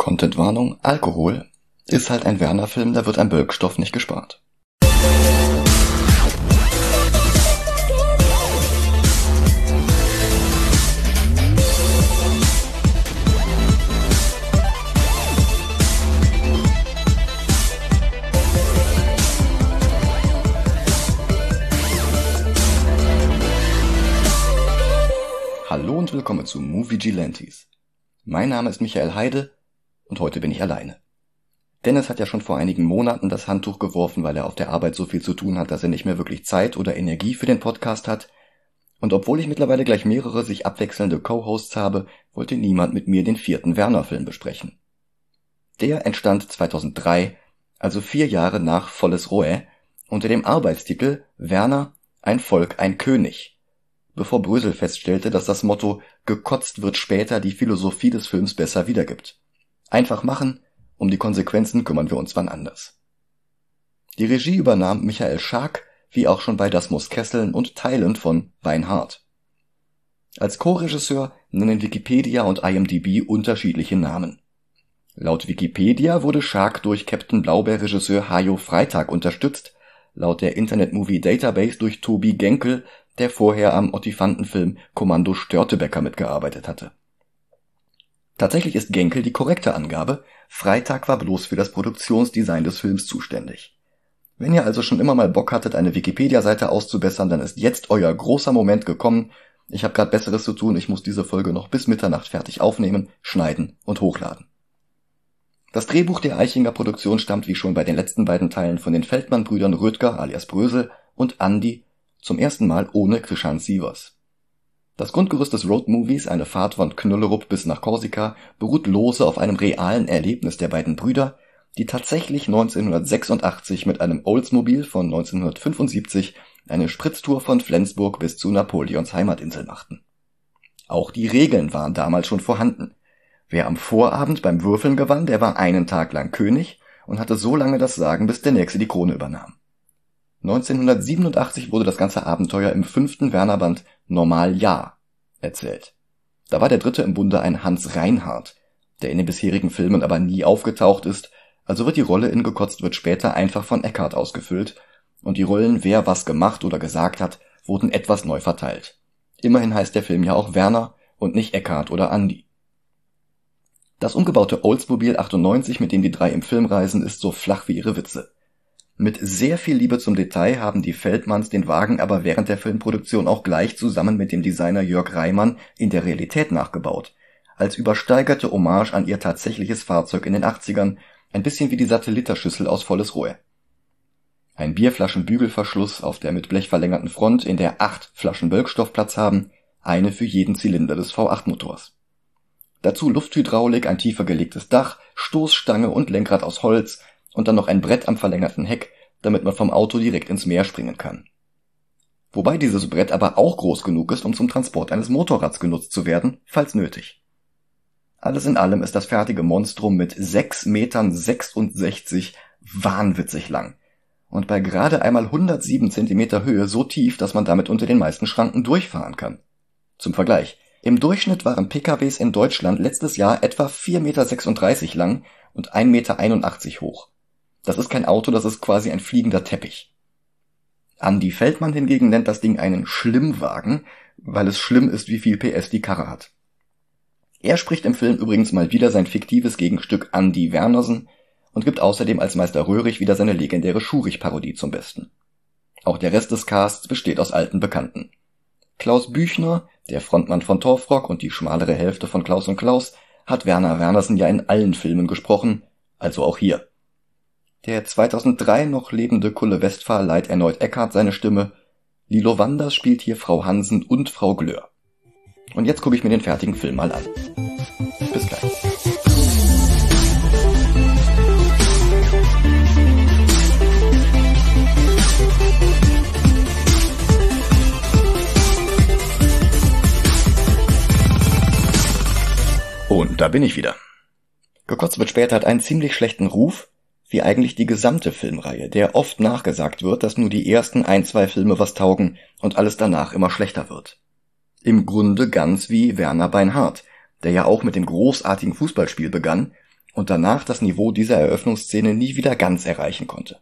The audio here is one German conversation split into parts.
Contentwarnung: Alkohol ist halt ein Werner-Film, da wird am Wirkstoff nicht gespart. Hallo und willkommen zu Movie Vigilantes. Mein Name ist Michael Heide und heute bin ich alleine. Dennis hat ja schon vor einigen Monaten das Handtuch geworfen, weil er auf der Arbeit so viel zu tun hat, dass er nicht mehr wirklich Zeit oder Energie für den Podcast hat. Und obwohl ich mittlerweile gleich mehrere sich abwechselnde Co-Hosts habe, wollte niemand mit mir den 4. Werner-Film besprechen. Der entstand 2003, also 4 Jahre nach Volles Roä, unter dem Arbeitstitel Werner, ein Volk, ein König, bevor Brösel feststellte, dass das Motto »Gekotzt wird später« die Philosophie des Films besser wiedergibt. Einfach machen, um die Konsequenzen kümmern wir uns wann anders. Die Regie übernahm Michael Schark, wie auch schon bei Das muss kesseln und Teilen von Weinhardt. Als Co-Regisseur nennen Wikipedia und IMDb unterschiedliche Namen. Laut Wikipedia wurde Schark durch Captain Blaubeer-Regisseur Hajo Freitag unterstützt, laut der Internet Movie Database durch Tobi Genkel, der vorher am Ottifantenfilm Kommando Störtebeker mitgearbeitet hatte. Tatsächlich ist Genkel die korrekte Angabe, Freitag war bloß für das Produktionsdesign des Films zuständig. Wenn ihr also schon immer mal Bock hattet, eine Wikipedia-Seite auszubessern, dann ist jetzt euer großer Moment gekommen. Ich habe gerade Besseres zu tun, ich muss diese Folge noch bis Mitternacht fertig aufnehmen, schneiden und hochladen. Das Drehbuch der Eichinger Produktion stammt wie schon bei den letzten beiden Teilen von den Feldmann-Brüdern Rödger alias Brösel und Andi, zum ersten Mal ohne Krishan Sievers. Das Grundgerüst des Roadmovies, eine Fahrt von Knüllerup bis nach Korsika, beruht lose auf einem realen Erlebnis der beiden Brüder, die tatsächlich 1986 mit einem Oldsmobil von 1975 eine Spritztour von Flensburg bis zu Napoleons Heimatinsel machten. Auch die Regeln waren damals schon vorhanden. Wer am Vorabend beim Würfeln gewann, der war einen Tag lang König und hatte so lange das Sagen, bis der Nächste die Krone übernahm. 1987 wurde das ganze Abenteuer im 5. Werner-Band Normal Ja erzählt. Da war der dritte im Bunde ein Hans Reinhardt, der in den bisherigen Filmen aber nie aufgetaucht ist, also wird die Rolle in Gekotzt wird später einfach von Eckhart ausgefüllt und die Rollen, wer was gemacht oder gesagt hat, wurden etwas neu verteilt. Immerhin heißt der Film ja auch Werner und nicht Eckhart oder Andi. Das umgebaute Oldsmobil 98, mit dem die drei im Film reisen, ist so flach wie ihre Witze. Mit sehr viel Liebe zum Detail haben die Feldmanns den Wagen aber während der Filmproduktion auch gleich zusammen mit dem Designer Jörg Reimann in der Realität nachgebaut, als übersteigerte Hommage an ihr tatsächliches Fahrzeug in den 80ern, ein bisschen wie die Satelliterschüssel aus Volles Roä. Ein Bierflaschenbügelverschluss auf der mit Blech verlängerten Front, in der 8 Flaschen Wirkstoff Platz haben, eine für jeden Zylinder des V8-Motors. Dazu Lufthydraulik, ein tiefer gelegtes Dach, Stoßstange und Lenkrad aus Holz und dann noch ein Brett am verlängerten Heck, damit man vom Auto direkt ins Meer springen kann. Wobei dieses Brett aber auch groß genug ist, um zum Transport eines Motorrads genutzt zu werden, falls nötig. Alles in allem ist das fertige Monstrum mit 6,66 Metern wahnwitzig lang und bei gerade einmal 107 Zentimeter Höhe so tief, dass man damit unter den meisten Schranken durchfahren kann. Zum Vergleich: Im Durchschnitt waren PKWs in Deutschland letztes Jahr etwa 4,36 Meter lang und 1,81 Meter hoch. Das ist kein Auto, das ist quasi ein fliegender Teppich. Andi Feldmann hingegen nennt das Ding einen Schlimmwagen, weil es schlimm ist, wie viel PS die Karre hat. Er spricht im Film übrigens mal wieder sein fiktives Gegenstück Andi Wernersen und gibt außerdem als Meister Röhrig wieder seine legendäre Schurich-Parodie zum Besten. Auch der Rest des Casts besteht aus alten Bekannten. Klaus Büchner, der Frontmann von Torfrock und die schmalere Hälfte von Klaus und Klaus, hat Werner Wernersen ja in allen Filmen gesprochen, also auch hier. Der 2003 noch lebende Kulle Westphal leiht erneut Eckhart seine Stimme. Lilo Wanders spielt hier Frau Hansen und Frau Glöhr. Und jetzt gucke ich mir den fertigen Film mal an. Bis gleich. Und da bin ich wieder. Gekotzt wird später hat einen ziemlich schlechten Ruf, wie eigentlich die gesamte Filmreihe, der oft nachgesagt wird, dass nur die ersten 1-2 Filme was taugen und alles danach immer schlechter wird. Im Grunde ganz wie Werner Beinhardt, der ja auch mit dem großartigen Fußballspiel begann und danach das Niveau dieser Eröffnungsszene nie wieder ganz erreichen konnte.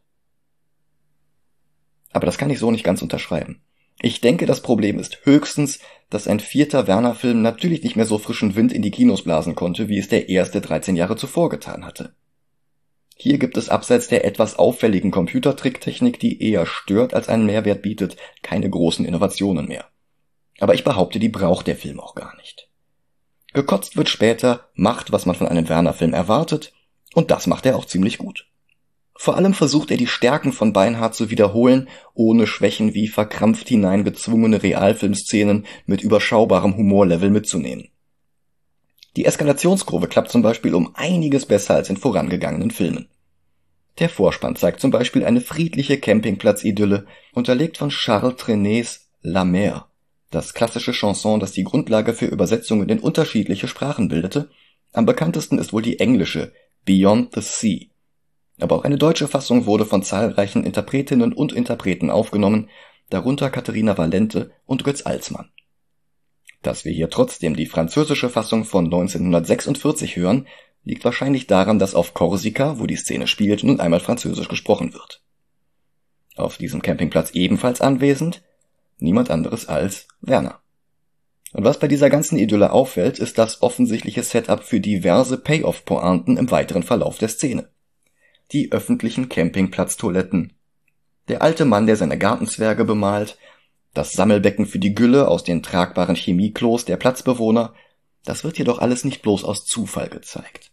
Aber das kann ich so nicht ganz unterschreiben. Ich denke, das Problem ist höchstens, dass ein 4. Werner-Film natürlich nicht mehr so frischen Wind in die Kinos blasen konnte, wie es der erste 13 Jahre zuvor getan hatte. Hier gibt es abseits der etwas auffälligen Computertricktechnik, die eher stört als einen Mehrwert bietet, keine großen Innovationen mehr. Aber ich behaupte, die braucht der Film auch gar nicht. Gekotzt wird später, macht, was man von einem Werner-Film erwartet, und das macht er auch ziemlich gut. Vor allem versucht er die Stärken von Beinhardt zu wiederholen, ohne Schwächen wie verkrampft hineingezwungene Realfilmszenen mit überschaubarem Humorlevel mitzunehmen. Die Eskalationskurve klappt zum Beispiel um einiges besser als in vorangegangenen Filmen. Der Vorspann zeigt zum Beispiel eine friedliche Campingplatz-Idylle, unterlegt von Charles Trenets La Mer, das klassische Chanson, das die Grundlage für Übersetzungen in unterschiedliche Sprachen bildete. Am bekanntesten ist wohl die englische Beyond the Sea. Aber auch eine deutsche Fassung wurde von zahlreichen Interpretinnen und Interpreten aufgenommen, darunter Katharina Valente und Götz Alsmann. Dass wir hier trotzdem die französische Fassung von 1946 hören, liegt wahrscheinlich daran, dass auf Korsika, wo die Szene spielt, nun einmal Französisch gesprochen wird. Auf diesem Campingplatz ebenfalls anwesend, niemand anderes als Werner. Und was bei dieser ganzen Idylle auffällt, ist das offensichtliche Setup für diverse Payoff-Pointen im weiteren Verlauf der Szene. Die öffentlichen Campingplatztoiletten, der alte Mann, der seine Gartenzwerge bemalt, das Sammelbecken für die Gülle aus den tragbaren Chemieklos der Platzbewohner, das wird jedoch alles nicht bloß aus Zufall gezeigt.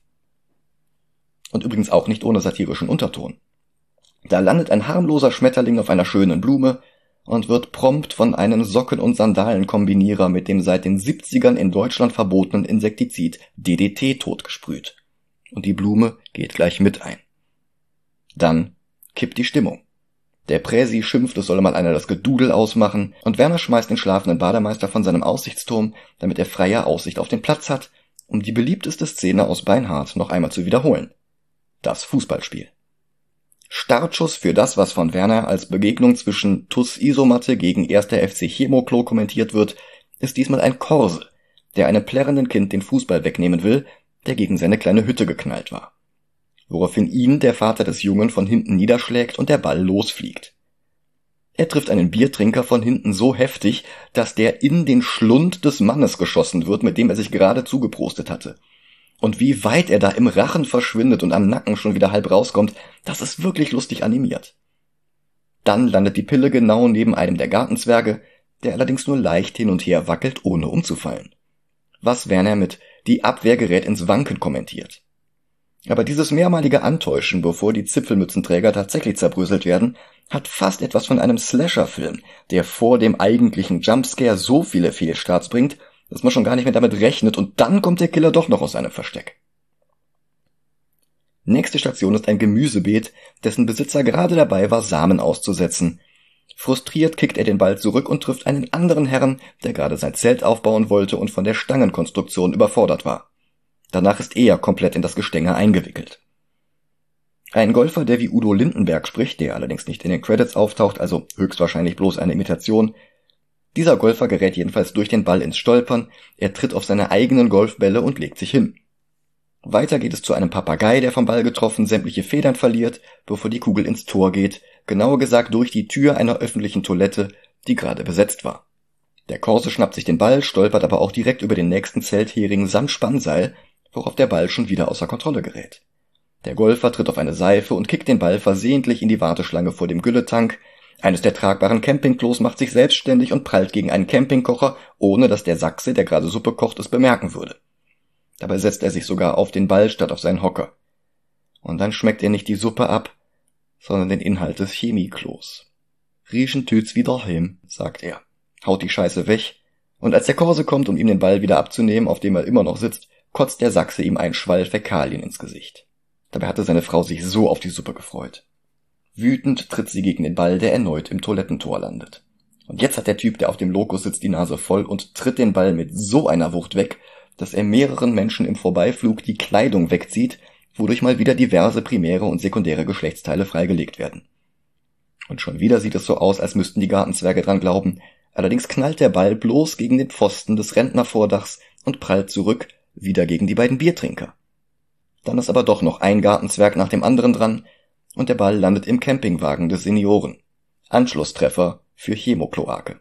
Und übrigens auch nicht ohne satirischen Unterton. Da landet ein harmloser Schmetterling auf einer schönen Blume und wird prompt von einem Socken- und Sandalenkombinierer mit dem seit den 70ern in Deutschland verbotenen Insektizid DDT totgesprüht. Und die Blume geht gleich mit ein. Dann kippt die Stimmung. Der Präsi schimpft, es solle mal einer das Gedudel ausmachen, und Werner schmeißt den schlafenden Bademeister von seinem Aussichtsturm, damit er freie Aussicht auf den Platz hat, um die beliebteste Szene aus Beinhardt noch einmal zu wiederholen. Das Fußballspiel. Startschuss für das, was von Werner als Begegnung zwischen TuS Isomatte gegen 1. FC Chemoklo kommentiert wird, ist diesmal ein Korse, der einem plärrenden Kind den Fußball wegnehmen will, der gegen seine kleine Hütte geknallt war. Woraufhin ihn der Vater des Jungen von hinten niederschlägt und der Ball losfliegt. Er trifft einen Biertrinker von hinten so heftig, dass der in den Schlund des Mannes geschossen wird, mit dem er sich gerade zugeprostet hatte. Und wie weit er da im Rachen verschwindet und am Nacken schon wieder halb rauskommt, das ist wirklich lustig animiert. Dann landet die Pille genau neben einem der Gartenzwerge, der allerdings nur leicht hin und her wackelt, ohne umzufallen. Was Werner mit „Die Abwehr gerät ins Wanken" kommentiert. Aber dieses mehrmalige Antäuschen, bevor die Zipfelmützenträger tatsächlich zerbröselt werden, hat fast etwas von einem Slasher-Film, der vor dem eigentlichen Jumpscare so viele Fehlstarts bringt, dass man schon gar nicht mehr damit rechnet, und dann kommt der Killer doch noch aus seinem Versteck. Nächste Station ist ein Gemüsebeet, dessen Besitzer gerade dabei war, Samen auszusetzen. Frustriert kickt er den Ball zurück und trifft einen anderen Herrn, der gerade sein Zelt aufbauen wollte und von der Stangenkonstruktion überfordert war. Danach ist er komplett in das Gestänge eingewickelt. Ein Golfer, der wie Udo Lindenberg spricht, der allerdings nicht in den Credits auftaucht, also höchstwahrscheinlich bloß eine Imitation. Dieser Golfer gerät jedenfalls durch den Ball ins Stolpern, er tritt auf seine eigenen Golfbälle und legt sich hin. Weiter geht es zu einem Papagei, der vom Ball getroffen sämtliche Federn verliert, bevor die Kugel ins Tor geht, genauer gesagt durch die Tür einer öffentlichen Toilette, die gerade besetzt war. Der Korse schnappt sich den Ball, stolpert aber auch direkt über den nächsten Zelthering samt Spannseil, worauf der Ball schon wieder außer Kontrolle gerät. Der Golfer tritt auf eine Seife und kickt den Ball versehentlich in die Warteschlange vor dem Gülletank. Eines der tragbaren Campingklos macht sich selbstständig und prallt gegen einen Campingkocher, ohne dass der Sachse, der gerade Suppe kocht, es bemerken würde. Dabei setzt er sich sogar auf den Ball statt auf seinen Hocker. Und dann schmeckt er nicht die Suppe ab, sondern den Inhalt des Chemieklos. Riechen tüt's wieder heim, sagt er, haut die Scheiße weg, und als der Korse kommt, um ihm den Ball wieder abzunehmen, auf dem er immer noch sitzt, kotzt der Sachse ihm einen Schwall Fäkalien ins Gesicht. Dabei hatte seine Frau sich so auf die Suppe gefreut. Wütend tritt sie gegen den Ball, der erneut im Toilettentor landet. Und jetzt hat der Typ, der auf dem Lokus sitzt, die Nase voll und tritt den Ball mit so einer Wucht weg, dass er mehreren Menschen im Vorbeiflug die Kleidung wegzieht, wodurch mal wieder diverse primäre und sekundäre Geschlechtsteile freigelegt werden. Und schon wieder sieht es so aus, als müssten die Gartenzwerge dran glauben. Allerdings knallt der Ball bloß gegen den Pfosten des Rentnervordachs und prallt zurück, wieder gegen die beiden Biertrinker. Dann ist aber doch noch ein Gartenzwerg nach dem anderen dran und der Ball landet im Campingwagen des Senioren. Anschlusstreffer für Chemokloake.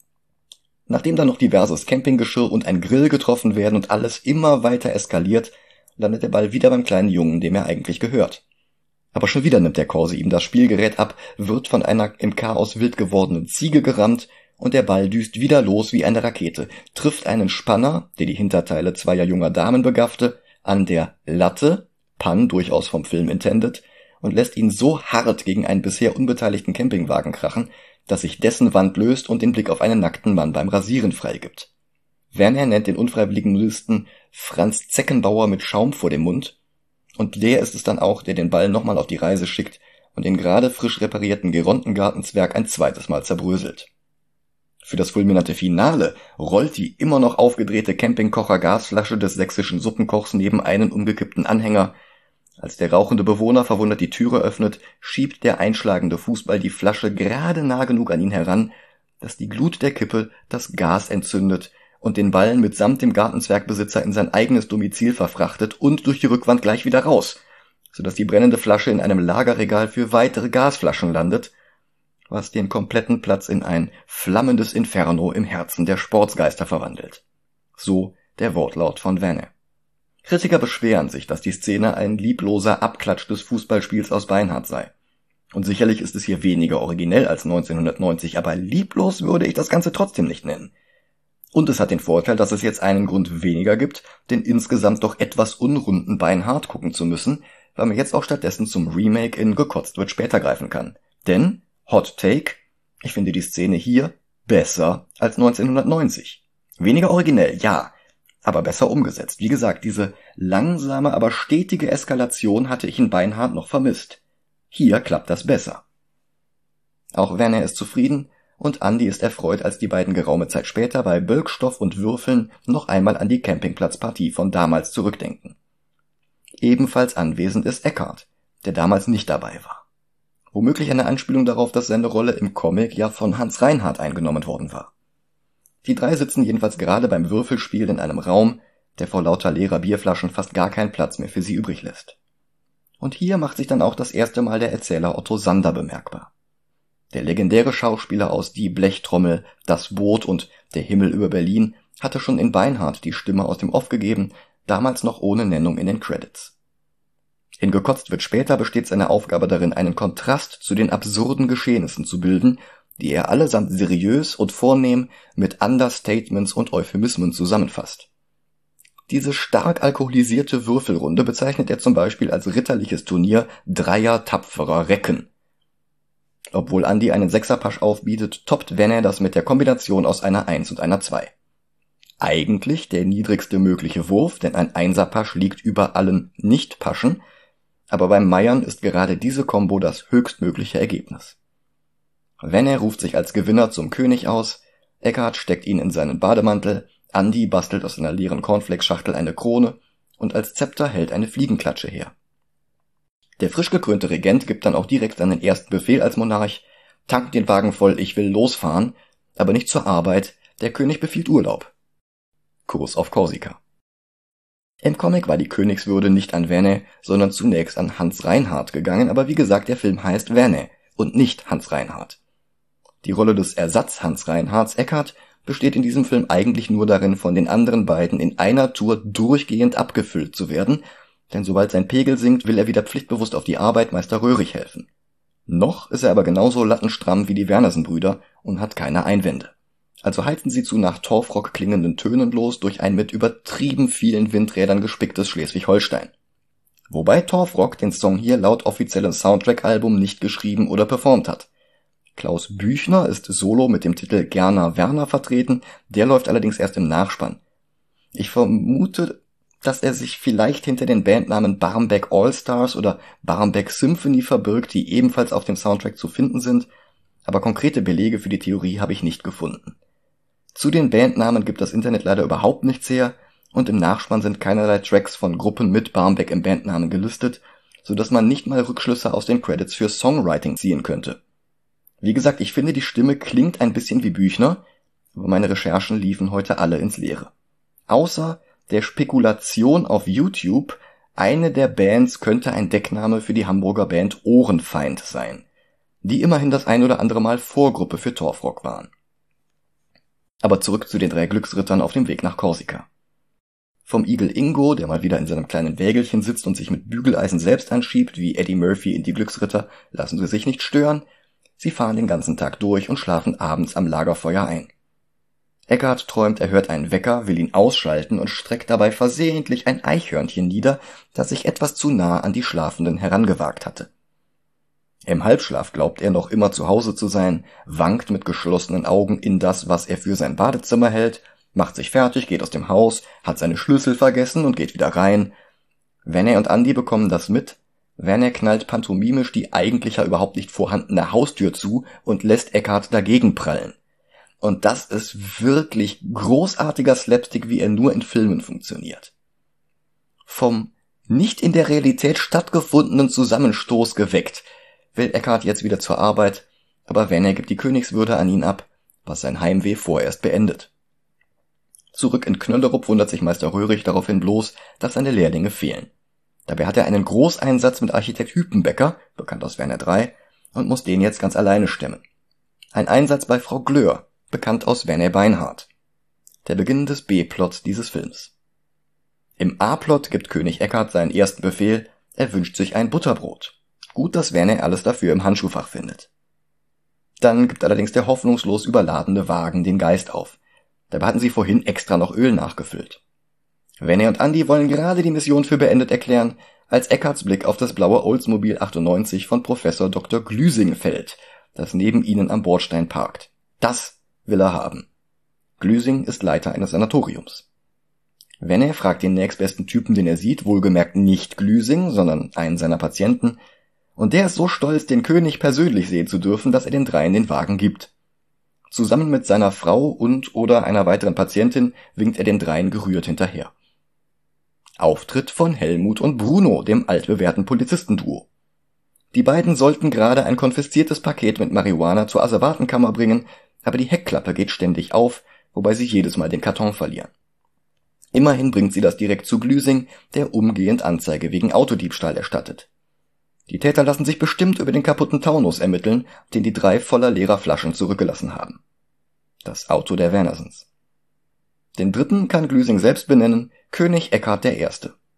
Nachdem dann noch diverses Campinggeschirr und ein Grill getroffen werden und alles immer weiter eskaliert, landet der Ball wieder beim kleinen Jungen, dem er eigentlich gehört. Aber schon wieder nimmt der Korse ihm das Spielgerät ab, wird von einer im Chaos wild gewordenen Ziege gerammt und der Ball düst wieder los wie eine Rakete, trifft einen Spanner, der die Hinterteile zweier junger Damen begaffte, an der Latte, Pun durchaus vom Film intended, und lässt ihn so hart gegen einen bisher unbeteiligten Campingwagen krachen, dass sich dessen Wand löst und den Blick auf einen nackten Mann beim Rasieren freigibt. Werner nennt den unfreiwilligen Nudisten Franz Zeckenbauer mit Schaum vor dem Mund, und der ist es dann auch, der den Ball nochmal auf die Reise schickt und den gerade frisch reparierten Gerontengartenzwerg ein zweites Mal zerbröselt. Für das fulminante Finale rollt die immer noch aufgedrehte Campingkocher-Gasflasche des sächsischen Suppenkochs neben einen umgekippten Anhänger. Als der rauchende Bewohner verwundert die Türe öffnet, schiebt der einschlagende Fußball die Flasche gerade nah genug an ihn heran, dass die Glut der Kippe das Gas entzündet und den Ball mitsamt dem Gartenzwergbesitzer in sein eigenes Domizil verfrachtet und durch die Rückwand gleich wieder raus, sodass die brennende Flasche in einem Lagerregal für weitere Gasflaschen landet, was den kompletten Platz in ein flammendes Inferno im Herzen der Sportsgeister verwandelt. So der Wortlaut von Werner. Kritiker beschweren sich, dass die Szene ein liebloser Abklatsch des Fußballspiels aus Beinhardt sei. Und sicherlich ist es hier weniger originell als 1990, aber lieblos würde ich das Ganze trotzdem nicht nennen. Und es hat den Vorteil, dass es jetzt einen Grund weniger gibt, den insgesamt doch etwas unrunden Beinhardt gucken zu müssen, weil man jetzt auch stattdessen zum Remake in Gekotzt wird später greifen kann. Denn, Hot Take, ich finde die Szene hier besser als 1990. Weniger originell, ja, aber besser umgesetzt. Wie gesagt, diese langsame, aber stetige Eskalation hatte ich in Beinhardt noch vermisst. Hier klappt das besser. Auch Werner ist zufrieden und Andi ist erfreut, als die beiden geraume Zeit später bei Bölkstoff und Würfeln noch einmal an die Campingplatzpartie von damals zurückdenken. Ebenfalls anwesend ist Eckhart, der damals nicht dabei war. Womöglich eine Anspielung darauf, dass seine Rolle im Comic ja von Hans Reinhardt eingenommen worden war. Die drei sitzen jedenfalls gerade beim Würfelspiel in einem Raum, der vor lauter leerer Bierflaschen fast gar keinen Platz mehr für sie übrig lässt. Und hier macht sich dann auch das erste Mal der Erzähler Otto Sander bemerkbar. Der legendäre Schauspieler aus Die Blechtrommel, Das Boot und Der Himmel über Berlin hatte schon in Beinhardt die Stimme aus dem Off gegeben, damals noch ohne Nennung in den Credits. In Gekotzt wird später besteht seine Aufgabe darin, einen Kontrast zu den absurden Geschehnissen zu bilden, die er allesamt seriös und vornehm mit Understatements und Euphemismen zusammenfasst. Diese stark alkoholisierte Würfelrunde bezeichnet er zum Beispiel als ritterliches Turnier dreier tapferer Recken. Obwohl Andi einen Sechserpasch aufbietet, toppt Werner das mit der Kombination aus einer 1 und einer 2. Eigentlich der niedrigste mögliche Wurf, denn ein Einserpasch liegt über allen Nicht-Paschen, aber beim Meiern ist gerade diese Kombo das höchstmögliche Ergebnis. Werner ruft sich als Gewinner zum König aus, Eckhart steckt ihn in seinen Bademantel, Andi bastelt aus einer leeren Cornflakes-Schachtel eine Krone und als Zepter hält eine Fliegenklatsche her. Der frisch gekrönte Regent gibt dann auch direkt seinen ersten Befehl als Monarch: Tankt den Wagen voll, ich will losfahren, aber nicht zur Arbeit, der König befiehlt Urlaub. Kurs auf Korsika. Im Comic war die Königswürde nicht an Werner, sondern zunächst an Hans Reinhardt gegangen, aber wie gesagt, der Film heißt Werner und nicht Hans Reinhardt. Die Rolle des Ersatz Hans Reinhardts, Eckhart, besteht in diesem Film eigentlich nur darin, von den anderen beiden in einer Tour durchgehend abgefüllt zu werden, denn sobald sein Pegel sinkt, will er wieder pflichtbewusst auf die Arbeit Meister Röhrig helfen. Noch ist er aber genauso lattenstramm wie die Wernersen-Brüder und hat keine Einwände. Also heizen sie zu nach Torfrock klingenden Tönen los durch ein mit übertrieben vielen Windrädern gespicktes Schleswig-Holstein. Wobei Torfrock den Song hier laut offiziellem Soundtrack-Album nicht geschrieben oder performt hat. Klaus Büchner ist solo mit dem Titel Gerner Werner vertreten, der läuft allerdings erst im Nachspann. Ich vermute, dass er sich vielleicht hinter den Bandnamen Barmbek All-Stars oder Barmbek Symphony verbirgt, die ebenfalls auf dem Soundtrack zu finden sind, aber konkrete Belege für die Theorie habe ich nicht gefunden. Zu den Bandnamen gibt das Internet leider überhaupt nichts her und im Nachspann sind keinerlei Tracks von Gruppen mit Barmbek im Bandnamen gelistet, sodass man nicht mal Rückschlüsse aus den Credits für Songwriting ziehen könnte. Wie gesagt, ich finde, die Stimme klingt ein bisschen wie Büchner, aber meine Recherchen liefen heute alle ins Leere. Außer der Spekulation auf YouTube, eine der Bands könnte ein Deckname für die Hamburger Band Ohrenfeind sein, die immerhin das ein oder andere Mal Vorgruppe für Torfrock waren. Aber zurück zu den 3 Glücksrittern auf dem Weg nach Korsika. Vom Igel Ingo, der mal wieder in seinem kleinen Wägelchen sitzt und sich mit Bügeleisen selbst anschiebt, wie Eddie Murphy in Die Glücksritter, lassen sie sich nicht stören. Sie fahren den ganzen Tag durch und schlafen abends am Lagerfeuer ein. Eckhart träumt, er hört einen Wecker, will ihn ausschalten und streckt dabei versehentlich ein Eichhörnchen nieder, das sich etwas zu nah an die Schlafenden herangewagt hatte. Im Halbschlaf glaubt er noch immer zu Hause zu sein, wankt mit geschlossenen Augen in das, was er für sein Badezimmer hält, macht sich fertig, geht aus dem Haus, hat seine Schlüssel vergessen und geht wieder rein. Werner und Andi bekommen das mit. Werner knallt pantomimisch die eigentlich ja überhaupt nicht vorhandene Haustür zu und lässt Eckhart dagegen prallen. Und das ist wirklich großartiger Slapstick, wie er nur in Filmen funktioniert. Vom nicht in der Realität stattgefundenen Zusammenstoß geweckt, will Eckhart jetzt wieder zur Arbeit, aber Werner gibt die Königswürde an ihn ab, was sein Heimweh vorerst beendet. Zurück in Knöllerup wundert sich Meister Röhrig daraufhin bloß, dass seine Lehrlinge fehlen. Dabei hat er einen Großeinsatz mit Architekt Hüpenbecker, bekannt aus Werner 3, und muss den jetzt ganz alleine stemmen. Ein Einsatz bei Frau Glöhr, bekannt aus Werner Beinhardt. Der Beginn des B-Plots dieses Films. Im A-Plot gibt König Eckhart seinen ersten Befehl, er wünscht sich ein Butterbrot. Gut, dass Werner alles dafür im Handschuhfach findet. Dann gibt allerdings der hoffnungslos überladene Wagen den Geist auf. Dabei hatten sie vorhin extra noch Öl nachgefüllt. Werner und Andi wollen gerade die Mission für beendet erklären, als Eckharts Blick auf das blaue Oldsmobile 98 von Professor Dr. Glüsing fällt, das neben ihnen am Bordstein parkt. Das will er haben. Glüsing ist Leiter eines Sanatoriums. Werner fragt den nächstbesten Typen, den er sieht, wohlgemerkt nicht Glüsing, sondern einen seiner Patienten, und der ist so stolz, den König persönlich sehen zu dürfen, dass er den dreien den Wagen gibt. Zusammen mit seiner Frau und oder einer weiteren Patientin winkt er den dreien gerührt hinterher. Auftritt von Helmut und Bruno, dem altbewährten Polizistenduo. Die beiden sollten gerade ein konfisziertes Paket mit Marihuana zur Asservatenkammer bringen, aber die Heckklappe geht ständig auf, wobei sie jedes Mal den Karton verlieren. Immerhin bringt sie das direkt zu Glüsing, der umgehend Anzeige wegen Autodiebstahl erstattet. Die Täter lassen sich bestimmt über den kaputten Taunus ermitteln, den die drei voller leerer Flaschen zurückgelassen haben. Das Auto der Wernersens. Den dritten kann Glüsing selbst benennen, König Eckhart I.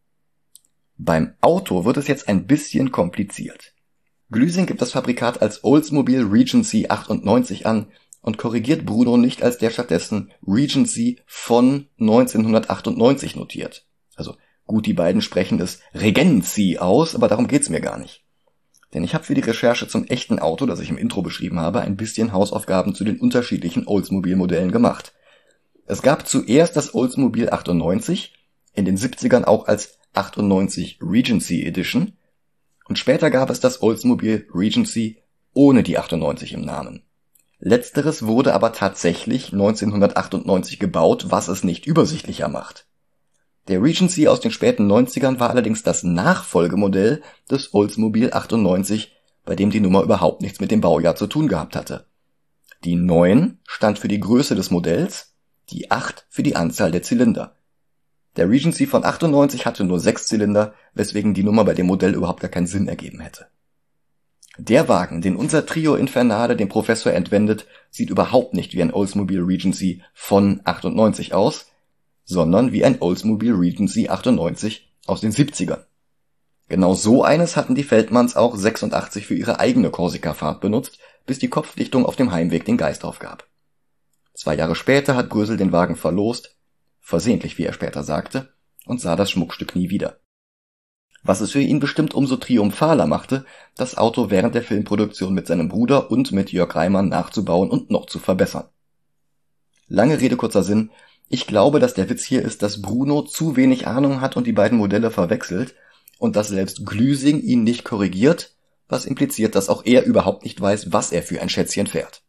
Beim Auto wird es jetzt ein bisschen kompliziert. Glüsing gibt das Fabrikat als Oldsmobile Regency 98 an und korrigiert Bruno nicht, als der stattdessen Regency von 1998 notiert. Also gut, die beiden sprechen es Regency aus, aber darum geht's mir gar nicht. Denn ich habe für die Recherche zum echten Auto, das ich im Intro beschrieben habe, ein bisschen Hausaufgaben zu den unterschiedlichen Oldsmobile-Modellen gemacht. Es gab zuerst das Oldsmobile 98, in den 70ern auch als 98 Regency Edition, und später gab es das Oldsmobile Regency ohne die 98 im Namen. Letzteres wurde aber tatsächlich 1998 gebaut, was es nicht übersichtlicher macht. Der Regency aus den späten 90ern war allerdings das Nachfolgemodell des Oldsmobile 98, bei dem die Nummer überhaupt nichts mit dem Baujahr zu tun gehabt hatte. Die 9 stand für die Größe des Modells, die 8 für die Anzahl der Zylinder. Der Regency von 98 hatte nur 6 Zylinder, weswegen die Nummer bei dem Modell überhaupt gar keinen Sinn ergeben hätte. Der Wagen, den unser Trio Infernale dem Professor entwendet, sieht überhaupt nicht wie ein Oldsmobile Regency von 98 aus, sondern wie ein Oldsmobile Regency 98 aus den 70ern. Genau so eines hatten die Feldmanns auch 86 für ihre eigene Korsika-Fahrt benutzt, bis die Kopfdichtung auf dem Heimweg den Geist aufgab. 2 Jahre später hat Grösel den Wagen verlost, versehentlich wie er später sagte, und sah das Schmuckstück nie wieder. Was es für ihn bestimmt umso triumphaler machte, das Auto während der Filmproduktion mit seinem Bruder und mit Jörg Reimann nachzubauen und noch zu verbessern. Lange Rede, kurzer Sinn, ich glaube, dass der Witz hier ist, dass Bruno zu wenig Ahnung hat und die beiden Modelle verwechselt und dass selbst Glüsing ihn nicht korrigiert, was impliziert, dass auch er überhaupt nicht weiß, was er für ein Schätzchen fährt.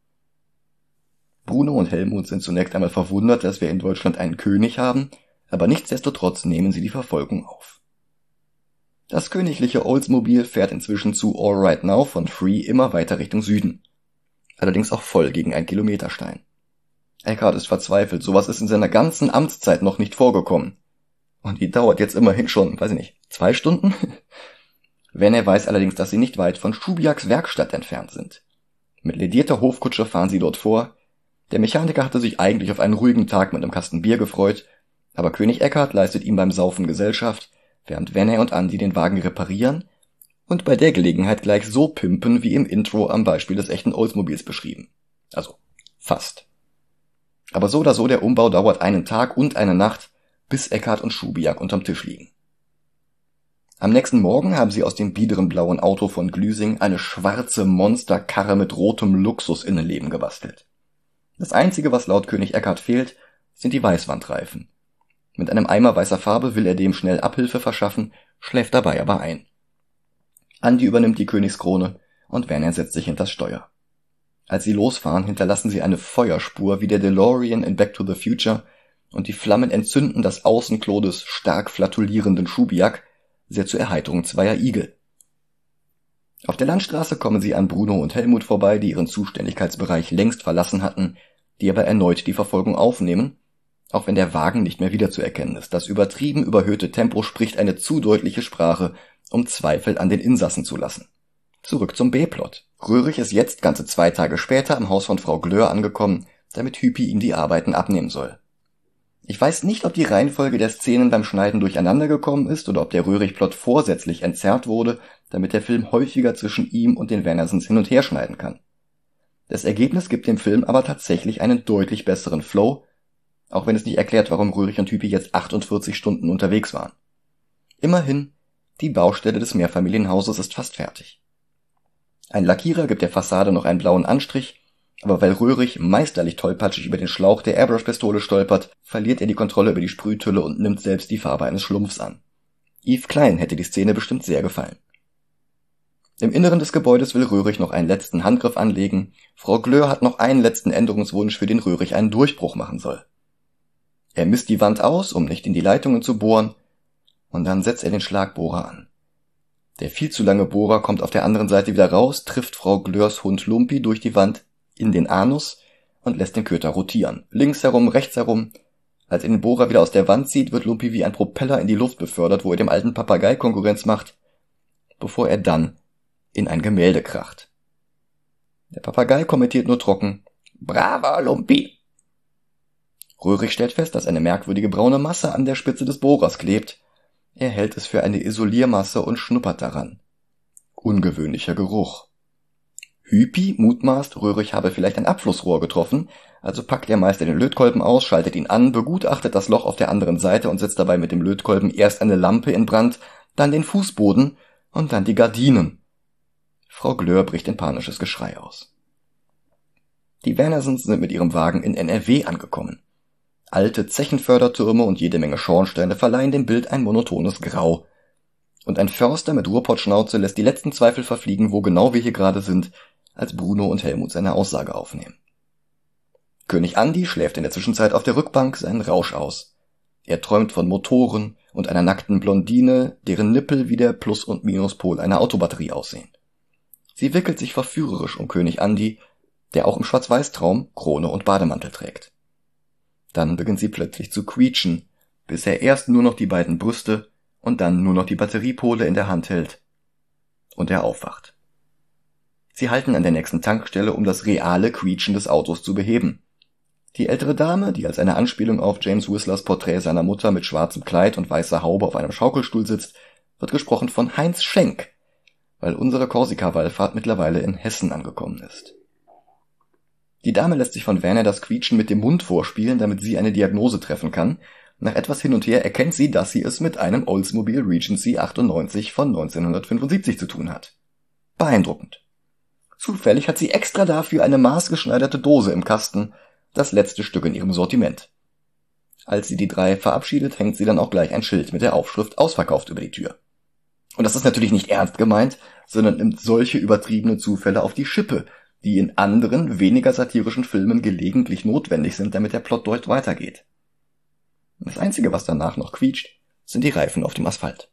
Bruno und Helmut sind zunächst einmal verwundert, dass wir in Deutschland einen König haben, aber nichtsdestotrotz nehmen sie die Verfolgung auf. Das königliche Oldsmobile fährt inzwischen zu All Right Now von Free immer weiter Richtung Süden. Allerdings auch voll gegen einen Kilometerstein. Eckhart ist verzweifelt, sowas ist in seiner ganzen Amtszeit noch nicht vorgekommen. Und die dauert jetzt immerhin schon, 2 Stunden? Werner weiß allerdings, dass sie nicht weit von Schubiaks Werkstatt entfernt sind. Mit ledierter Hofkutsche fahren sie dort vor. Der Mechaniker hatte sich eigentlich auf einen ruhigen Tag mit einem Kasten Bier gefreut, aber König Eckhart leistet ihm beim Saufen Gesellschaft, während Werner und Andi den Wagen reparieren und bei der Gelegenheit gleich so pimpen, wie im Intro am Beispiel des echten Oldsmobils beschrieben. Also, fast. Aber so oder so, der Umbau dauert einen Tag und eine Nacht, bis Eckhart und Schubiak unterm Tisch liegen. Am nächsten Morgen haben sie aus dem biederen blauen Auto von Glüsing eine schwarze Monsterkarre mit rotem Luxusinnenleben gebastelt. Das Einzige, was laut König Eckhart fehlt, sind die Weißwandreifen. Mit einem Eimer weißer Farbe will er dem schnell Abhilfe verschaffen, schläft dabei aber ein. Andi übernimmt die Königskrone und Werner setzt sich hinters Steuer. Als sie losfahren, hinterlassen sie eine Feuerspur wie der DeLorean in Back to the Future und die Flammen entzünden das Außenklo des stark flatulierenden Schubiak, sehr zur Erheiterung zweier Igel. Auf der Landstraße kommen sie an Bruno und Helmut vorbei, die ihren Zuständigkeitsbereich längst verlassen hatten, die aber erneut die Verfolgung aufnehmen, auch wenn der Wagen nicht mehr wiederzuerkennen ist. Das übertrieben überhöhte Tempo spricht eine zu deutliche Sprache, um Zweifel an den Insassen zu lassen. Zurück zum B-Plot. Röhrig ist jetzt ganze 2 Tage später am Haus von Frau Glöhr angekommen, damit Hüppi ihm die Arbeiten abnehmen soll. Ich weiß nicht, ob die Reihenfolge der Szenen beim Schneiden durcheinander gekommen ist oder ob der Röhrig-Plot vorsätzlich entzerrt wurde, damit der Film häufiger zwischen ihm und den Wernersens hin und her schneiden kann. Das Ergebnis gibt dem Film aber tatsächlich einen deutlich besseren Flow, auch wenn es nicht erklärt, warum Röhrig und Hüppi jetzt 48 Stunden unterwegs waren. Immerhin, die Baustelle des Mehrfamilienhauses ist fast fertig. Ein Lackierer gibt der Fassade noch einen blauen Anstrich, aber weil Röhrig meisterlich tollpatschig über den Schlauch der Airbrush-Pistole stolpert, verliert er die Kontrolle über die Sprühtülle und nimmt selbst die Farbe eines Schlumpfs an. Yves Klein hätte die Szene bestimmt sehr gefallen. Im Inneren des Gebäudes will Röhrig noch einen letzten Handgriff anlegen. Frau Glöhr hat noch einen letzten Änderungswunsch, für den Röhrig einen Durchbruch machen soll. Er misst die Wand aus, um nicht in die Leitungen zu bohren, und dann setzt er den Schlagbohrer an. Der viel zu lange Bohrer kommt auf der anderen Seite wieder raus, trifft Frau Glöhrs Hund Lumpi durch die Wand in den Anus und lässt den Köter rotieren. Links herum, rechts herum. Als er den Bohrer wieder aus der Wand zieht, wird Lumpi wie ein Propeller in die Luft befördert, wo er dem alten Papagei Konkurrenz macht, bevor er dann in ein Gemälde kracht. Der Papagei kommentiert nur trocken: Brava, Lumpi! Röhrig stellt fest, dass eine merkwürdige braune Masse an der Spitze des Bohrers klebt. Er hält es für eine Isoliermasse und schnuppert daran. Ungewöhnlicher Geruch. Hüppi mutmaßt, Röhrig habe vielleicht ein Abflussrohr getroffen, also packt der Meister den Lötkolben aus, schaltet ihn an, begutachtet das Loch auf der anderen Seite und setzt dabei mit dem Lötkolben erst eine Lampe in Brand, dann den Fußboden und dann die Gardinen. Frau Glöhr bricht in panisches Geschrei aus. Die Wernersens sind mit ihrem Wagen in NRW angekommen. Alte Zechenfördertürme und jede Menge Schornsteine verleihen dem Bild ein monotones Grau. Und ein Förster mit Ruhrpottschnauze lässt die letzten Zweifel verfliegen, wo genau wir hier gerade sind, als Bruno und Helmut seine Aussage aufnehmen. König Andi schläft in der Zwischenzeit auf der Rückbank seinen Rausch aus. Er träumt von Motoren und einer nackten Blondine, deren Nippel wie der Plus- und Minuspol einer Autobatterie aussehen. Sie wickelt sich verführerisch um König Andi, der auch im Schwarz-Weiß-Traum Krone und Bademantel trägt. Dann beginnt sie plötzlich zu quietschen, bis er erst nur noch die beiden Brüste und dann nur noch die Batteriepole in der Hand hält und er aufwacht. Sie halten an der nächsten Tankstelle, um das reale Quietschen des Autos zu beheben. Die ältere Dame, die als eine Anspielung auf James Whistlers Porträt seiner Mutter mit schwarzem Kleid und weißer Haube auf einem Schaukelstuhl sitzt, wird gesprochen von Heinz Schenk, weil unsere Korsika-Wallfahrt mittlerweile in Hessen angekommen ist. Die Dame lässt sich von Werner das Quietschen mit dem Mund vorspielen, damit sie eine Diagnose treffen kann. Nach etwas hin und her erkennt sie, dass sie es mit einem Oldsmobile Regency 98 von 1975 zu tun hat. Beeindruckend. Zufällig hat sie extra dafür eine maßgeschneiderte Dose im Kasten, das letzte Stück in ihrem Sortiment. Als sie die 3 verabschiedet, hängt sie dann auch gleich ein Schild mit der Aufschrift "Ausverkauft" über die Tür. Und das ist natürlich nicht ernst gemeint, sondern nimmt solche übertriebene Zufälle auf die Schippe, die in anderen, weniger satirischen Filmen gelegentlich notwendig sind, damit der Plot dort weitergeht. Das Einzige, was danach noch quietscht, sind die Reifen auf dem Asphalt.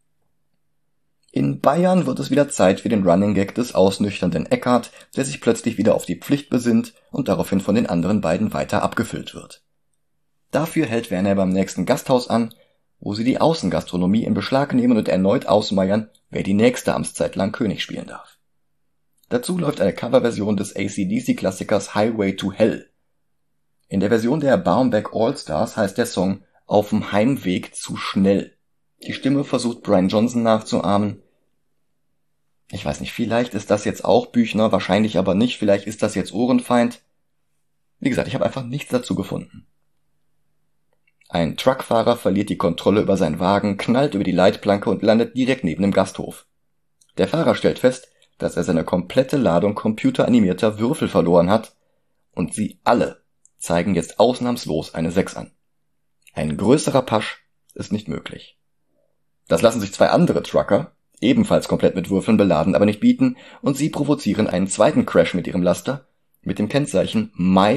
In Bayern wird es wieder Zeit für den Running Gag des ausnüchternden Eckhart, der sich plötzlich wieder auf die Pflicht besinnt und daraufhin von den anderen beiden weiter abgefüllt wird. Dafür hält Werner beim nächsten Gasthaus an, wo sie die Außengastronomie in Beschlag nehmen und erneut ausmeiern, wer die nächste Amtszeit lang König spielen darf. Dazu läuft eine Coverversion des AC/DC-Klassikers Highway to Hell. In der Version der Barmbek All-Stars heißt der Song Auf'm Heimweg zu schnell. Die Stimme versucht Brian Johnson nachzuahmen. Ich weiß nicht, vielleicht ist das jetzt auch Büchner, wahrscheinlich aber nicht, vielleicht ist das jetzt Ohrenfeind. Wie gesagt, ich habe einfach nichts dazu gefunden. Ein Truckfahrer verliert die Kontrolle über seinen Wagen, knallt über die Leitplanke und landet direkt neben dem Gasthof. Der Fahrer stellt fest, dass er seine komplette Ladung computeranimierter Würfel verloren hat und sie alle zeigen jetzt ausnahmslos eine 6 an. Ein größerer Pasch ist nicht möglich. Das lassen sich zwei andere Trucker, ebenfalls komplett mit Würfeln beladen, aber nicht bieten, und sie provozieren einen zweiten Crash mit ihrem Laster mit dem Kennzeichen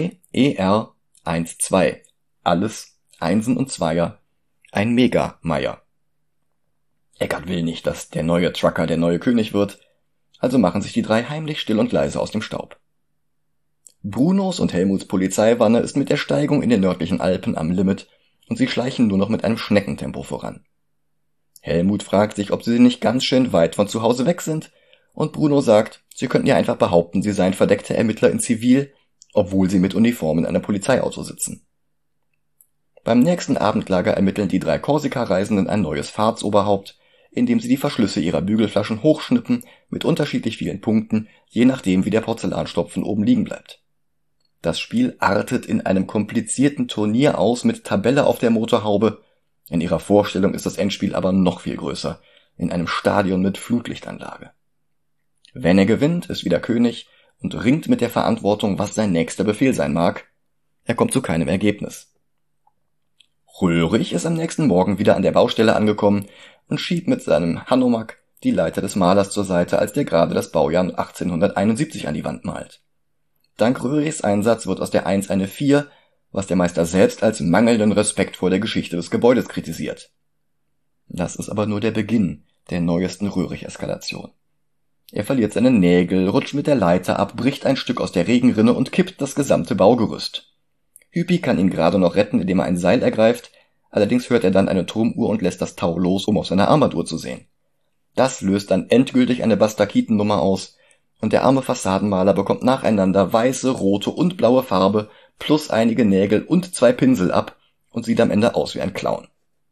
MyER12. Alles Einsen und Zweier, ein Mega-Meier. Eckart will nicht, dass der neue Trucker der neue König wird, also machen sich die drei heimlich still und leise aus dem Staub. Brunos und Helmuts Polizeiwanne ist mit der Steigung in den nördlichen Alpen am Limit und sie schleichen nur noch mit einem Schneckentempo voran. Helmut fragt sich, ob sie nicht ganz schön weit von zu Hause weg sind, und Bruno sagt, sie könnten ja einfach behaupten, sie seien verdeckte Ermittler in Zivil, obwohl sie mit Uniform in einem Polizeiauto sitzen. Beim nächsten Abendlager ermitteln die drei Korsika-Reisenden ein neues Fahrtsoberhaupt, indem sie die Verschlüsse ihrer Bügelflaschen hochschnippen mit unterschiedlich vielen Punkten, je nachdem wie der Porzellanstopfen oben liegen bleibt. Das Spiel artet in einem komplizierten Turnier aus mit Tabelle auf der Motorhaube. In ihrer Vorstellung ist das Endspiel aber noch viel größer, in einem Stadion mit Flutlichtanlage. Wenn er gewinnt, ist wieder König und ringt mit der Verantwortung, was sein nächster Befehl sein mag. Er kommt zu keinem Ergebnis. Röhrig ist am nächsten Morgen wieder an der Baustelle angekommen und schiebt mit seinem Hanomag die Leiter des Malers zur Seite, als der gerade das Baujahr 1871 an die Wand malt. Dank Röhrichs Einsatz wird aus der 1 eine 4, was der Meister selbst als mangelnden Respekt vor der Geschichte des Gebäudes kritisiert. Das ist aber nur der Beginn der neuesten Röhrig-Eskalation. Er verliert seine Nägel, rutscht mit der Leiter ab, bricht ein Stück aus der Regenrinne und kippt das gesamte Baugerüst. Hüppi kann ihn gerade noch retten, indem er ein Seil ergreift, allerdings hört er dann eine Turmuhr und lässt das Tau los, um auf seine Armbanduhr zu sehen. Das löst dann endgültig eine Bastakitennummer aus, und der arme Fassadenmaler bekommt nacheinander weiße, rote und blaue Farbe plus einige Nägel und 2 Pinsel ab und sieht am Ende aus wie ein Clown.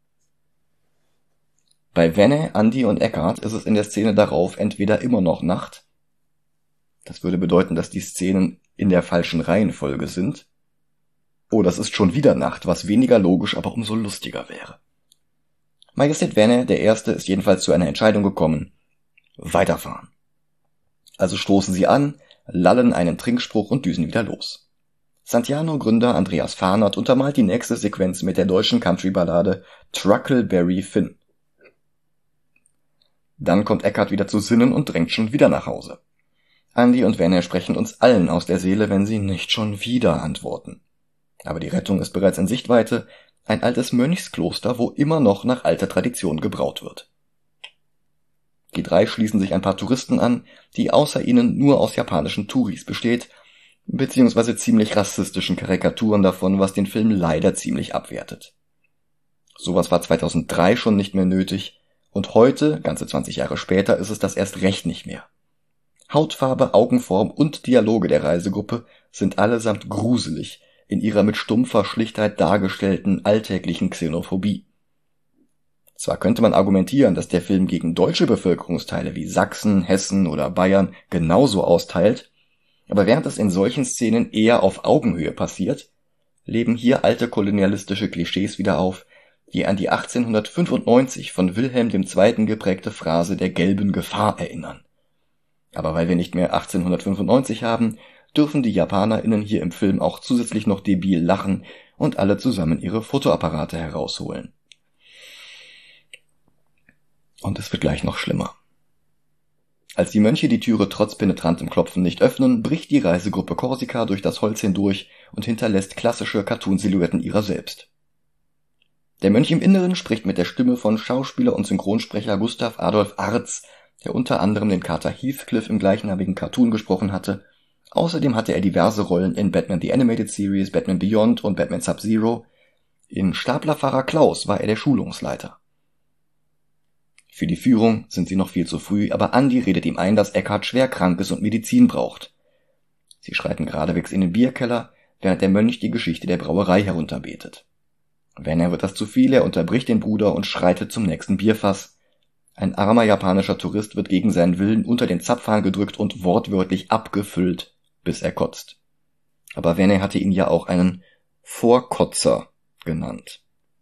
Bei Wenne, Andi und Eckart ist es in der Szene darauf entweder immer noch Nacht, das würde bedeuten, dass die Szenen in der falschen Reihenfolge sind, oder es ist schon wieder Nacht, was weniger logisch, aber umso lustiger wäre. Majestät Wenne, der Erste, ist jedenfalls zu einer Entscheidung gekommen: weiterfahren. Also stoßen sie an, lallen einen Trinkspruch und düsen wieder los. Santiano-Gründer Andreas Fahnert untermalt die nächste Sequenz mit der deutschen Country-Ballade Truckleberry Finn. Dann kommt Eckart wieder zu Sinnen und drängt schon wieder nach Hause. Andi und Werner sprechen uns allen aus der Seele, wenn sie nicht schon wieder antworten. Aber die Rettung ist bereits in Sichtweite, ein altes Mönchskloster, wo immer noch nach alter Tradition gebraut wird. Die drei schließen sich ein paar Touristen an, die außer ihnen nur aus japanischen Touris besteht, beziehungsweise ziemlich rassistischen Karikaturen davon, was den Film leider ziemlich abwertet. Sowas war 2003 schon nicht mehr nötig, und heute, ganze 20 Jahre später, ist es das erst recht nicht mehr. Hautfarbe, Augenform und Dialoge der Reisegruppe sind allesamt gruselig in ihrer mit stumpfer Schlichtheit dargestellten alltäglichen Xenophobie. Zwar könnte man argumentieren, dass der Film gegen deutsche Bevölkerungsteile wie Sachsen, Hessen oder Bayern genauso austeilt, aber während es in solchen Szenen eher auf Augenhöhe passiert, leben hier alte kolonialistische Klischees wieder auf, die an die 1895 von Wilhelm II. Geprägte Phrase der gelben Gefahr erinnern. Aber weil wir nicht mehr 1895 haben, dürfen die JapanerInnen hier im Film auch zusätzlich noch debil lachen und alle zusammen ihre Fotoapparate herausholen. Und es wird gleich noch schlimmer. Als die Mönche die Türe trotz penetrantem Klopfen nicht öffnen, bricht die Reisegruppe Korsika durch das Holz hindurch und hinterlässt klassische Cartoon-Silhouetten ihrer selbst. Der Mönch im Inneren spricht mit der Stimme von Schauspieler und Synchronsprecher Gustav Adolf Arz, der unter anderem den Kater Heathcliff im gleichnamigen Cartoon gesprochen hatte. Außerdem hatte er diverse Rollen in Batman The Animated Series, Batman Beyond und Batman Sub-Zero. In Staplerfahrer Klaus war er der Schulungsleiter. Für die Führung sind sie noch viel zu früh, aber Andy redet ihm ein, dass Eckhart schwer krank ist und Medizin braucht. Sie schreiten geradewegs in den Bierkeller, während der Mönch die Geschichte der Brauerei herunterbetet. Werner wird das zu viel, er unterbricht den Bruder und schreitet zum nächsten Bierfass. Ein armer japanischer Tourist wird gegen seinen Willen unter den Zapfhahn gedrückt und wortwörtlich abgefüllt, bis er kotzt. Aber Werner hatte ihn ja auch einen Vorkotzer genannt.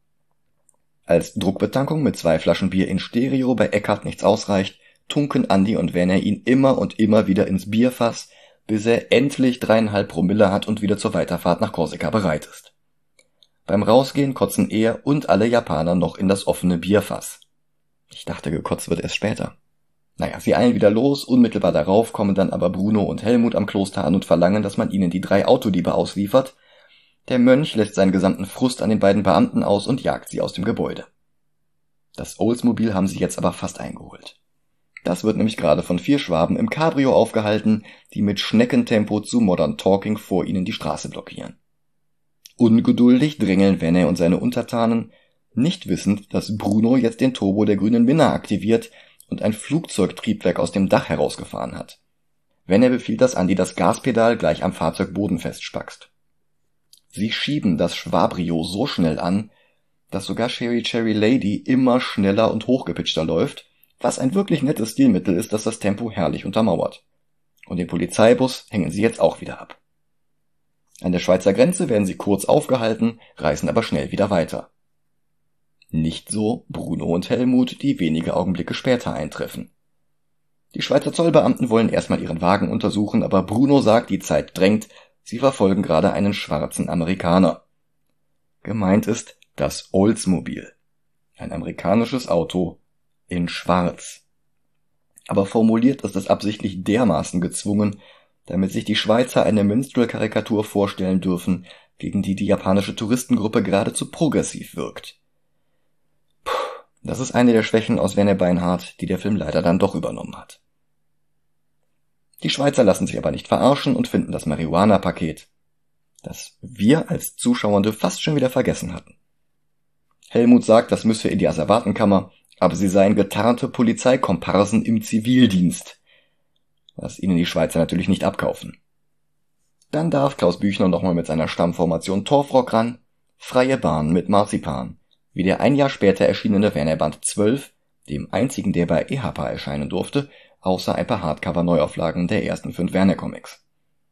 Als Druckbetankung mit 2 Flaschen Bier in Stereo bei Eckhart nichts ausreicht, tunken Andy und Werner ihn immer und immer wieder ins Bierfass, bis er endlich 3,5 Promille hat und wieder zur Weiterfahrt nach Korsika bereit ist. Beim Rausgehen kotzen er und alle Japaner noch in das offene Bierfass. Ich dachte, gekotzt wird erst später. Naja, sie eilen wieder los, unmittelbar darauf kommen dann aber Bruno und Helmut am Kloster an und verlangen, dass man ihnen die 3 Autodiebe ausliefert. Der Mönch lässt seinen gesamten Frust an den beiden Beamten aus und jagt sie aus dem Gebäude. Das Oldsmobile haben sie jetzt aber fast eingeholt. Das wird nämlich gerade von 4 Schwaben im Cabrio aufgehalten, die mit Schneckentempo zu Modern Talking vor ihnen die Straße blockieren. Ungeduldig drängeln Werner und seine Untertanen, nicht wissend, dass Bruno jetzt den Turbo der grünen Minna aktiviert und ein Flugzeugtriebwerk aus dem Dach herausgefahren hat. Werner befiehlt, dass Andy das Gaspedal gleich am Fahrzeugboden festspackst. Sie schieben das Schwabrio so schnell an, dass sogar Cherry Cherry Lady immer schneller und hochgepitchter läuft, was ein wirklich nettes Stilmittel ist, das das Tempo herrlich untermauert. Und den Polizeibus hängen sie jetzt auch wieder ab. An der Schweizer Grenze werden sie kurz aufgehalten, reisen aber schnell wieder weiter. Nicht so Bruno und Helmut, die wenige Augenblicke später eintreffen. Die Schweizer Zollbeamten wollen erstmal ihren Wagen untersuchen, aber Bruno sagt, die Zeit drängt, sie verfolgen gerade einen schwarzen Amerikaner. Gemeint ist das Oldsmobile, ein amerikanisches Auto in Schwarz. Aber formuliert ist es absichtlich dermaßen gezwungen, damit sich die Schweizer eine Minstrel-Karikatur vorstellen dürfen, gegen die die japanische Touristengruppe geradezu progressiv wirkt. Das ist eine der Schwächen aus Werner Beinhardt, die der Film leider dann doch übernommen hat. Die Schweizer lassen sich aber nicht verarschen und finden das Marihuana-Paket, das wir als Zuschauernde fast schon wieder vergessen hatten. Helmut sagt, das müsse in die Asservatenkammer, aber sie seien getarnte Polizeikomparsen im Zivildienst, was ihnen die Schweizer natürlich nicht abkaufen. Dann darf Klaus Büchner nochmal mit seiner Stammformation Torfrock ran, freie Bahn mit Marzipan, wie der ein Jahr später erschienene Werner Band 12, dem einzigen, der bei EHPA erscheinen durfte, außer ein paar Hardcover-Neuauflagen der ersten 5 Werner-Comics.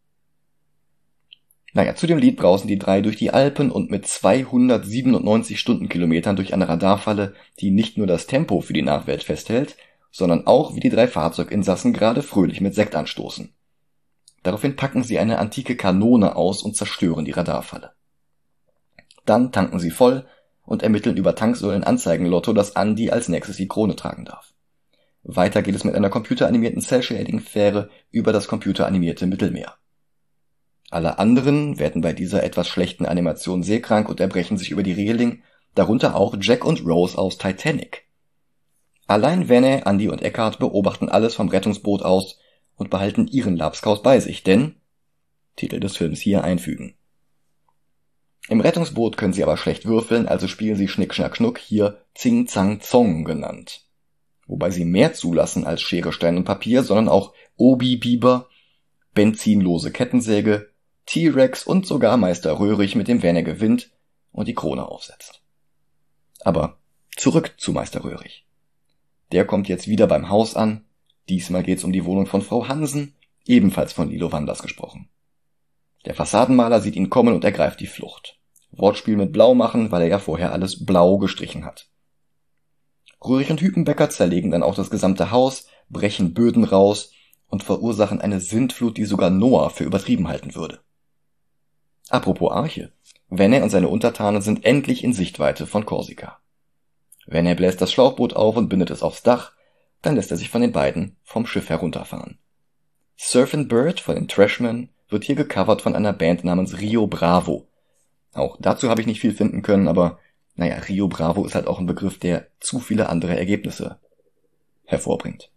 Naja, zu dem Lied brausen die 3 durch die Alpen und mit 297 Stundenkilometern durch eine Radarfalle, die nicht nur das Tempo für die Nachwelt festhält, sondern auch, wie die 3 Fahrzeuginsassen gerade fröhlich mit Sekt anstoßen. Daraufhin packen sie eine antike Kanone aus und zerstören die Radarfalle. Dann tanken sie voll und ermitteln über Tanksäulen-Anzeigenlotto, dass Andy als nächstes die Krone tragen darf. Weiter geht es mit einer computeranimierten Cell-Shading-Fähre über das computeranimierte Mittelmeer. Alle anderen werden bei dieser etwas schlechten Animation seekrank und erbrechen sich über die Reling, darunter auch Jack und Rose aus Titanic. Allein Werner, Andy und Eckhart beobachten alles vom Rettungsboot aus und behalten ihren Labskaus bei sich, denn Titel des Films hier einfügen. Im Rettungsboot können sie aber schlecht würfeln, also spielen sie Schnick, Schnack, Schnuck, hier Zing, Zang, Zong genannt. Wobei sie mehr zulassen als Schere, Stein und Papier, sondern auch Obi-Biber, benzinlose Kettensäge, T-Rex und sogar Meister Röhrig, mit dem Werner gewinnt und die Krone aufsetzt. Aber zurück zu Meister Röhrig. Der kommt jetzt wieder beim Haus an. Diesmal geht's um die Wohnung von Frau Hansen, ebenfalls von Lilo Wanders gesprochen. Der Fassadenmaler sieht ihn kommen und ergreift die Flucht. Wortspiel mit Blau machen, weil er ja vorher alles blau gestrichen hat. Röhrig und Hüpenbecker zerlegen dann auch das gesamte Haus, brechen Böden raus und verursachen eine Sintflut, die sogar Noah für übertrieben halten würde. Apropos Arche. Werner und seine Untertanen sind endlich in Sichtweite von Korsika. Werner bläst das Schlauchboot auf und bindet es aufs Dach, dann lässt er sich von den beiden vom Schiff herunterfahren. Surfin' Bird von den Trashmen wird hier gecovert von einer Band namens Rio Bravo. Auch dazu habe ich nicht viel finden können, aber naja, Rio Bravo ist halt auch ein Begriff, der zu viele andere Ergebnisse hervorbringt.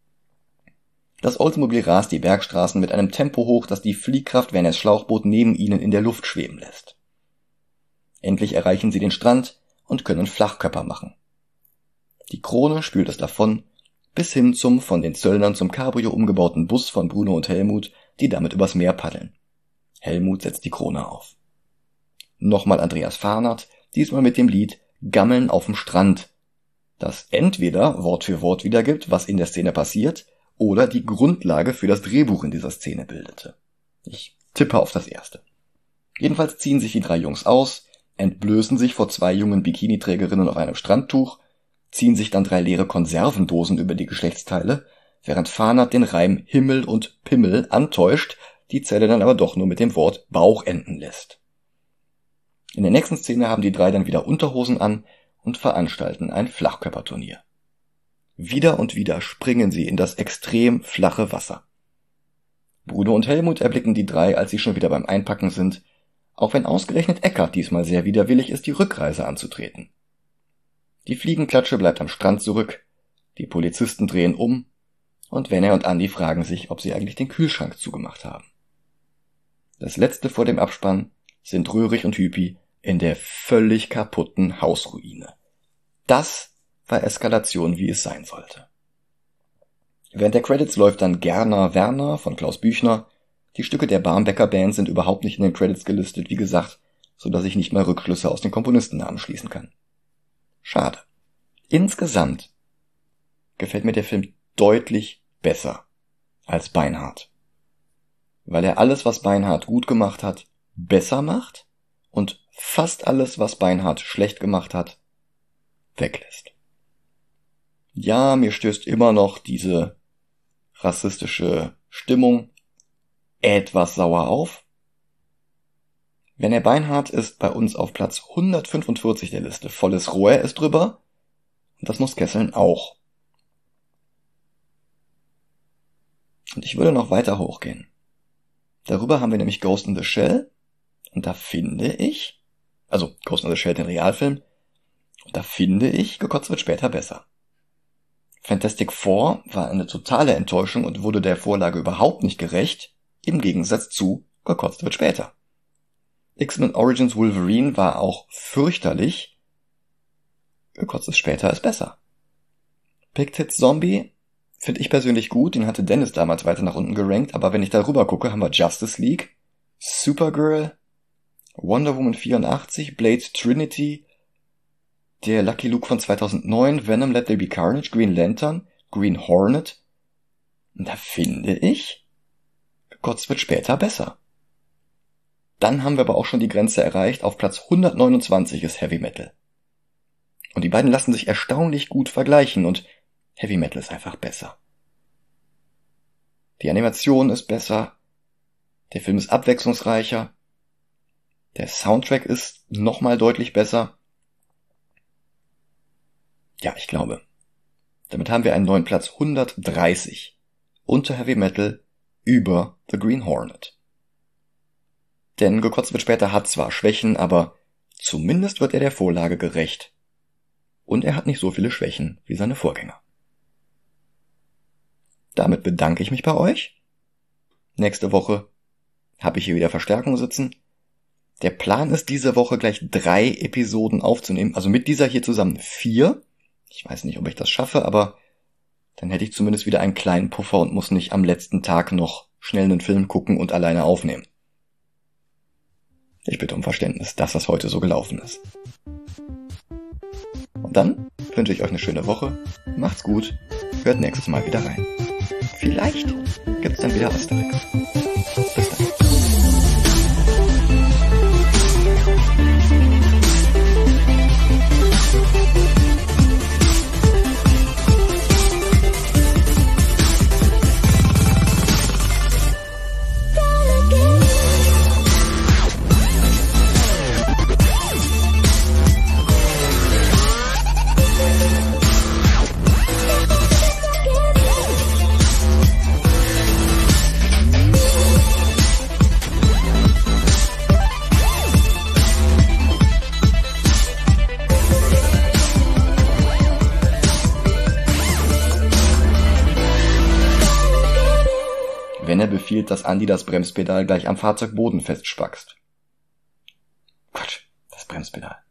Das Oldsmobile rast die Bergstraßen mit einem Tempo hoch, das die Fliehkraft Werners Schlauchboot neben ihnen in der Luft schweben lässt. Endlich erreichen sie den Strand und können Flachkörper machen. Die Krone spült es davon, bis hin zum von den Zöllnern zum Cabrio umgebauten Bus von Bruno und Helmut, die damit übers Meer paddeln. Helmut setzt die Krone auf. Nochmal Andreas Vahnert, diesmal mit dem Lied Gammeln auf dem Strand, das entweder Wort für Wort wiedergibt, was in der Szene passiert, oder die Grundlage für das Drehbuch in dieser Szene bildete. Ich tippe auf das erste. Jedenfalls ziehen sich die 3 Jungs aus, entblößen sich vor 2 jungen Bikiniträgerinnen auf einem Strandtuch, ziehen sich dann 3 leere Konservendosen über die Geschlechtsteile, während Vahnert den Reim Himmel und Pimmel antäuscht, die Zelle dann aber doch nur mit dem Wort Bauch enden lässt. In der nächsten Szene haben die 3 dann wieder Unterhosen an und veranstalten ein Flachkörperturnier. Wieder und wieder springen sie in das extrem flache Wasser. Bruno und Helmut erblicken die 3, als sie schon wieder beim Einpacken sind, auch wenn ausgerechnet Eckart diesmal sehr widerwillig ist, die Rückreise anzutreten. Die Fliegenklatsche bleibt am Strand zurück, die Polizisten drehen um und Werner und Andi fragen sich, ob sie eigentlich den Kühlschrank zugemacht haben. Das letzte vor dem Abspann sind Röhrig und Hüpi in der völlig kaputten Hausruine. Das war Eskalation, wie es sein sollte. Während der Credits läuft dann Gerner Werner von Klaus Büchner. Die Stücke der Barmbecker Band sind überhaupt nicht in den Credits gelistet, wie gesagt, so dass ich nicht mal Rückschlüsse aus den Komponistennamen schließen kann. Schade. Insgesamt gefällt mir der Film deutlich besser als Beinhardt. Weil er alles, was Beinhardt gut gemacht hat, besser macht und fast alles, was Beinhardt schlecht gemacht hat, weglässt. Ja, mir stößt immer noch diese rassistische Stimmung etwas sauer auf. Werner Beinhardt ist bei uns auf Platz 145 der Liste. Volles Rohr ist drüber. Und das muss Kesseln auch. Und ich würde noch weiter hochgehen. Darüber haben wir nämlich Ghost in the Shell. Und da finde ich, also Ghost in the Shell, den Realfilm, und da finde ich, Gekotzt wird später besser. Fantastic Four war eine totale Enttäuschung und wurde der Vorlage überhaupt nicht gerecht, im Gegensatz zu Gekotzt wird später. X-Men Origins Wolverine war auch fürchterlich, Gekotzt ist später ist besser. Big Tits Zombie finde ich persönlich gut, den hatte Dennis damals weiter nach unten gerankt, aber wenn ich darüber gucke, haben wir Justice League, Supergirl, Wonder Woman 84, Blade Trinity, der Lucky Luke von 2009, Venom Let There Be Carnage, Green Lantern, Green Hornet. Und da finde ich, Gekotzt wird später besser. Dann haben wir aber auch schon die Grenze erreicht, auf Platz 129 ist Heavy Metal. Und die beiden lassen sich erstaunlich gut vergleichen und Heavy Metal ist einfach besser. Die Animation ist besser, der Film ist abwechslungsreicher, der Soundtrack ist nochmal deutlich besser. Ja, ich glaube. Damit haben wir einen neuen Platz 130 unter Heavy Metal über The Green Hornet. Denn Gekotzt wird später hat zwar Schwächen, aber zumindest wird er der Vorlage gerecht. Und er hat nicht so viele Schwächen wie seine Vorgänger. Damit bedanke ich mich bei euch. Nächste Woche habe ich hier wieder Verstärkung sitzen. Der Plan ist, diese Woche gleich 3 Episoden aufzunehmen, also mit dieser hier zusammen 4. Ich weiß nicht, ob ich das schaffe, aber dann hätte ich zumindest wieder einen kleinen Puffer und muss nicht am letzten Tag noch schnell einen Film gucken und alleine aufnehmen. Ich bitte um Verständnis, dass das heute so gelaufen ist. Und dann wünsche ich euch eine schöne Woche. Macht's gut. Hört nächstes Mal wieder rein. Vielleicht gibt's dann wieder Asterix. Bis dann. Wenn er befiehlt, dass Andi das Bremspedal gleich am Fahrzeugboden festspackst. Quatsch, das Bremspedal.